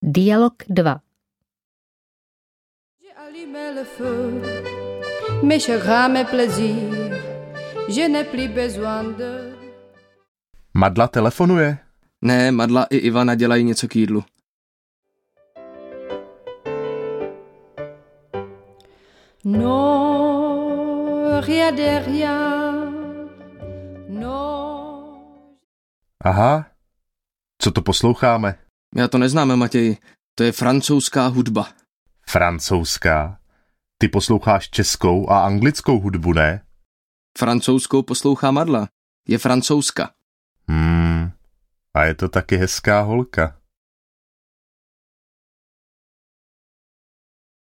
Dialog 2. Madla telefonuje? Ne, Madla i Ivana dělají něco k jídlu. No, rien de rien. No. Aha, co to posloucháme? Já to neznáme, Matěji. To je francouzská hudba. Francouzská? Ty posloucháš českou a anglickou hudbu, ne? Francouzskou poslouchá Madla. Je francouzska. A je to taky hezká holka.